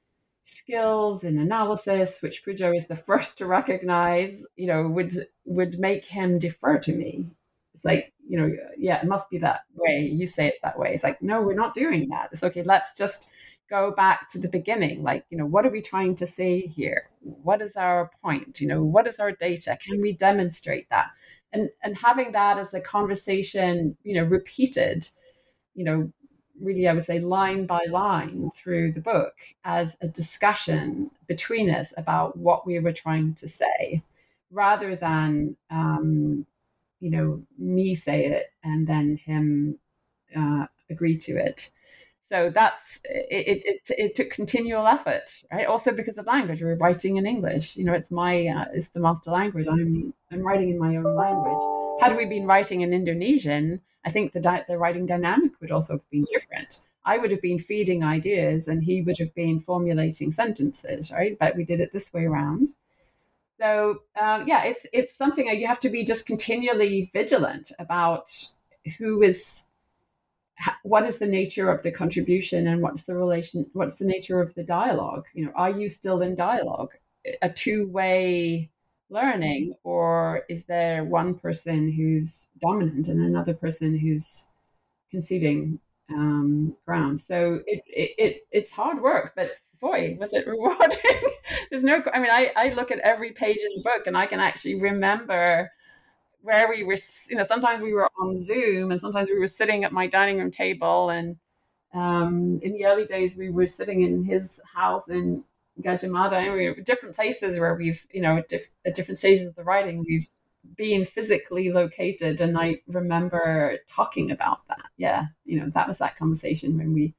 skills in analysis, which Pooja is the first to recognize, you know, would would make him defer to me. It's like, you know, yeah, it must be that way. You say it's that way. It's like, no, we're not doing that. It's okay. Let's just go back to the beginning. Like, you know, what are we trying to say here? What is our point? You know, what is our data? Can we demonstrate that? And and having that as a conversation, you know, repeated, you know, really, I would say line by line through the book as a discussion between us about what we were trying to say, rather than, um, you know, me say it and then him uh, agree to it. So that's it, it. It took continual effort, right? Also because of language, we're writing in English. You know, it's my uh, it's the master language. I'm I'm writing in my own language. Had we been writing in Indonesian, I think the di- the writing dynamic would also have been different. I would have been feeding ideas, and he would have been formulating sentences, right? But we did it this way around. So um, yeah, it's it's something that you have to be just continually vigilant about. Who is What is the nature of the contribution, and what's the relation, what's the nature of the dialogue? You know, are you still in dialogue, a two-way learning, or is there one person who's dominant and another person who's conceding um, ground? So it, it, it it's hard work, but boy, was it rewarding. There's no, I mean, I, I look at every page in the book and I can actually remember where we were, you know, sometimes we were on Zoom and sometimes we were sitting at my dining room table. And um, in the early days, we were sitting in his house in Gajah Mada, and we were different places where we've, you know, at, diff- at different stages of the writing, we've been physically located. And I remember talking about that. Yeah. You know, that was that conversation when we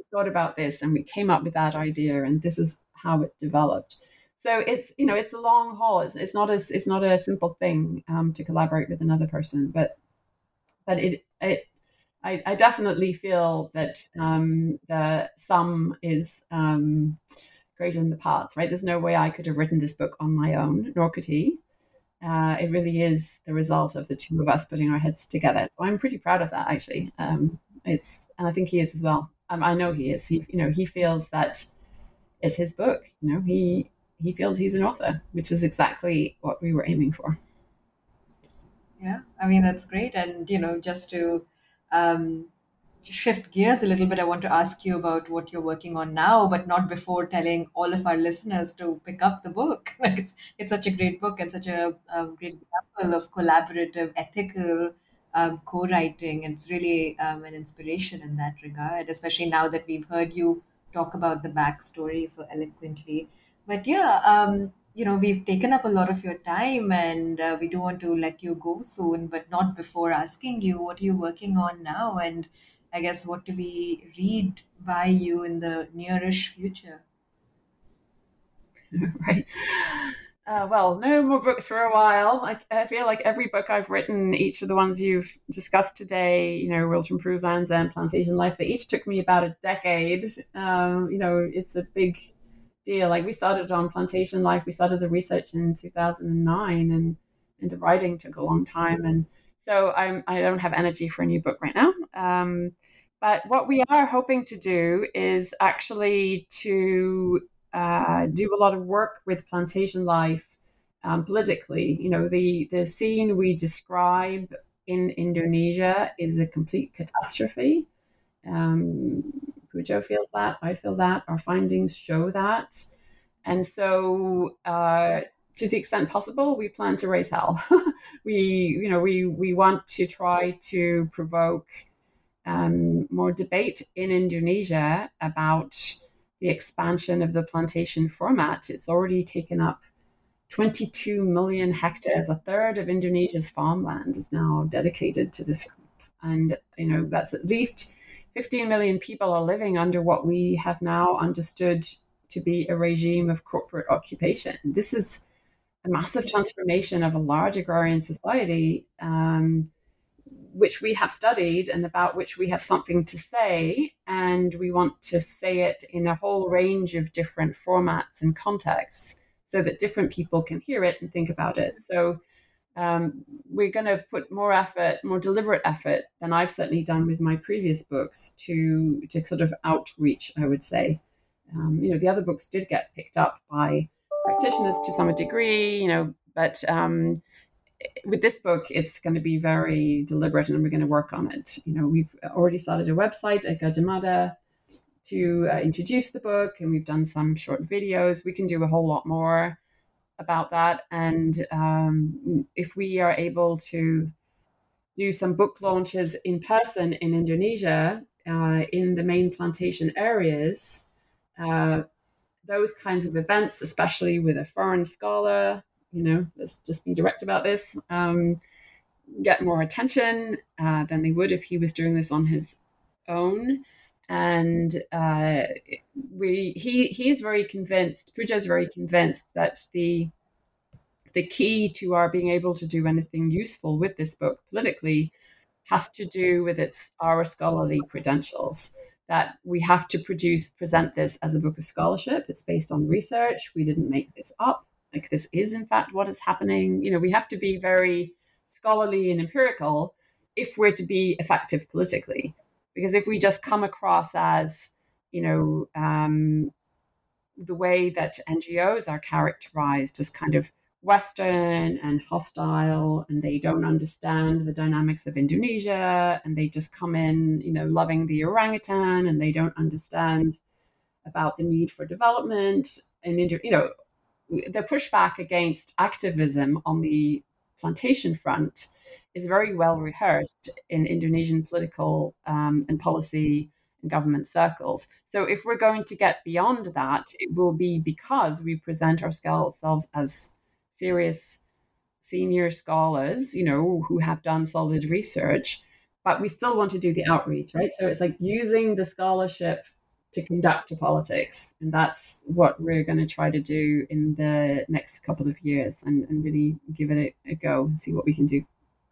thought about this and we came up with that idea and this is how it developed. So it's, you know, it's a long haul. It's, it's not as, it's not a simple thing um, to collaborate with another person, but, but it, it, I, I definitely feel that um, the sum is um, greater than the parts, right? There's no way I could have written this book on my own, nor could he. Uh, it really is the result of the two of us putting our heads together. So I'm pretty proud of that, actually. Um, it's, and I think he is as well. Um, I know he is. He, you know, he feels that it's his book. You know, he he feels he's an author, which is exactly what we were aiming for. Yeah, I mean, that's great. And, you know, just to um, shift gears a little bit, I want to ask you about what you're working on now, but not before telling all of our listeners to pick up the book. Like it's, it's such a great book and such a, a great example of collaborative, ethical um, co-writing. It's really um, an inspiration in that regard, especially now that we've heard you talk about the backstory so eloquently. But yeah, um, you know, we've taken up a lot of your time and uh, we do want to let you go soon, but not before asking you what are you working on now, and I guess what do we read by you in the nearish future? Right. Uh, well, no more books for a while. I, I feel like every book I've written, each of the ones you've discussed today, you know, Rules to Improve Land's End, Plantation Life, they each took me about a decade. Um, you know, it's a big deal. Like we started on Plantation Life, we started the research in two thousand nine, and, and the writing took a long time. And so I'm, I don't have energy for a new book right now. Um, but what we are hoping to do is actually to uh, do a lot of work with Plantation Life um, politically. You know, the, the scene we describe in Indonesia is a complete catastrophe. Um, Pujo feels that, I feel that, our findings show that. And so uh, to the extent possible, we plan to raise hell. we, you know, we, we want to try to provoke um, more debate in Indonesia about the expansion of the plantation format. It's already taken up twenty-two million hectares. A third of Indonesia's farmland is now dedicated to this group. And, you know, that's at least fifteen million people are living under what we have now understood to be a regime of corporate occupation. This is a massive transformation of a large agrarian society, um, which we have studied and about which we have something to say. And we want to say it in a whole range of different formats and contexts so that different people can hear it and think about it. So um, we're going to put more effort, more deliberate effort than I've certainly done with my previous books to, to sort of outreach, I would say. Um, you know, the other books did get picked up by practitioners to some degree, you know, but um, with this book, it's going to be very deliberate and we're going to work on it. You know, we've already started a website at Gadjah Mada to uh, introduce the book, and we've done some short videos. We can do a whole lot more about that. And um, if we are able to do some book launches in person in Indonesia, uh, in the main plantation areas, uh, those kinds of events, especially with a foreign scholar, you know, let's just be direct about this, um, get more attention uh, than they would if he was doing this on his own. And uh, we he he is very convinced, Pujo is very convinced that the the key to our being able to do anything useful with this book politically has to do with its our scholarly credentials. That we have to produce, present this as a book of scholarship. It's based on research. We didn't make this up. Like this is in fact what is happening. You know, we have to be very scholarly and empirical if we're to be effective politically. Because if we just come across as, you know, um, the way that N G Os are characterized as kind of Western and hostile, and they don't understand the dynamics of Indonesia, and they just come in, you know, loving the orangutan, and they don't understand about the need for development. And, you know, the pushback against activism on the plantation front is very well rehearsed in Indonesian political um, and policy and government circles. So if we're going to get beyond that, it will be because we present ourselves as serious senior scholars, you know, who have done solid research, but we still want to do the outreach, right? So it's like using the scholarship to conduct a politics. And that's what we're going to try to do in the next couple of years, and, and really give it a, a go and see what we can do.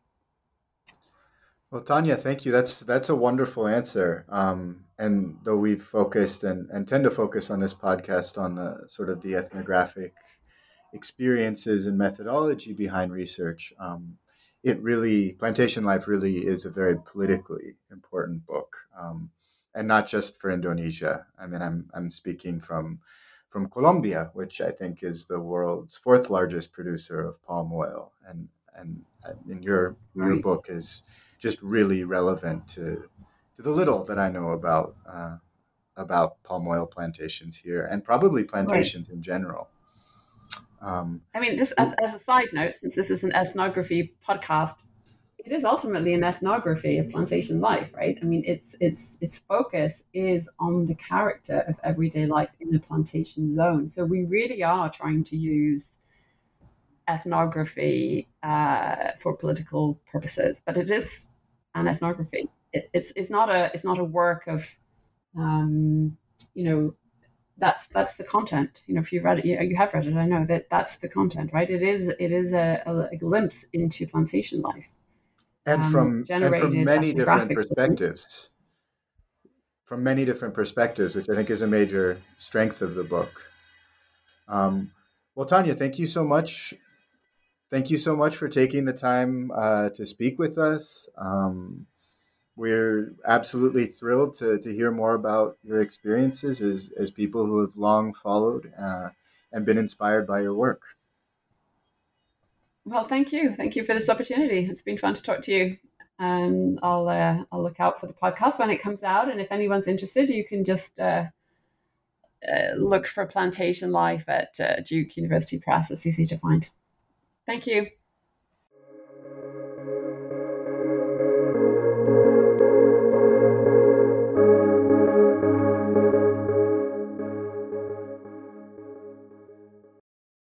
Well, Tanya, thank you. That's that's a wonderful answer. Um, and though we've focused and, and tend to focus on this podcast on the sort of the ethnographic experiences and methodology behind research, um, it really, Plantation Life really is a very politically important book, um, and not just for Indonesia. I mean, I'm I'm speaking from from Colombia, which I think is the world's fourth largest producer of palm oil, and and in your your Right. book is just really relevant to to the little that I know about uh, about palm oil plantations here, and probably plantations right. in general. Um, I mean, this as, as a side note, since this is an ethnography podcast, it is ultimately an ethnography of plantation life, right? I mean, its its its focus is on the character of everyday life in the plantation zone. So we really are trying to use ethnography uh, for political purposes, but it is an ethnography. It, it's it's not a it's not a work of, um, you know. That's that's the content. You know, if you've read it, you, you have read it. I know that that's the content, right? It is it is a, a, a glimpse into plantation life, and um, from and from many different perspectives. From many different perspectives, which I think is a major strength of the book. Um, well, Tanya, thank you so much. Thank you so much for taking the time uh, to speak with us. Um, We're absolutely thrilled to, to hear more about your experiences as, as people who have long followed uh, and been inspired by your work. Well, thank you. Thank you for this opportunity. It's been fun to talk to you. And I'll uh, I'll look out for the podcast when it comes out. And if anyone's interested, you can just uh, uh, look for Plantation Life at uh, Duke University Press. It's easy to find. Thank you.